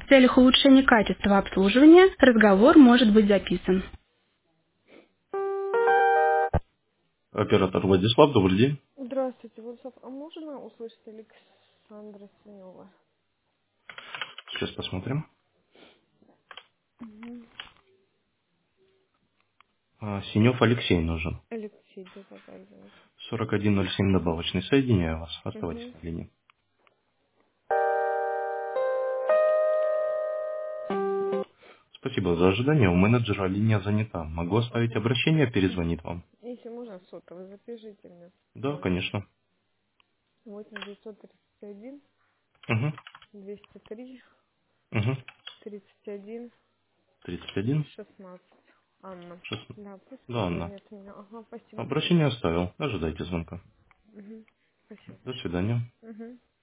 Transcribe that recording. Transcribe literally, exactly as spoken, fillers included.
В целях улучшения качества обслуживания разговор может быть записан. Оператор Владислав, добрый день. Здравствуйте, Владислав. А можно услышать Александра Синева? Сейчас посмотрим. Угу. А, Синев Алексей нужен. Алексей, да, да, да, извините. сорок один ноль семь добавочный. Соединяю вас. Оставайтесь Угу. на линии. Спасибо за ожидание. У менеджера линия занята. Могу оставить Ага. обращение, перезвонит вам. Если можно, сотовый, запишите мне. Да, Номер. конечно. восемь девятьсот тридцать один Угу. двести три Угу. тридцать один тридцать один. шестнадцать. Анна. шестнадцать. Да, пусть Да, Анна. позвонит меня. Ага, спасибо. Обращение оставил. Ожидайте звонка. Угу. Спасибо До большое. свидания. Угу.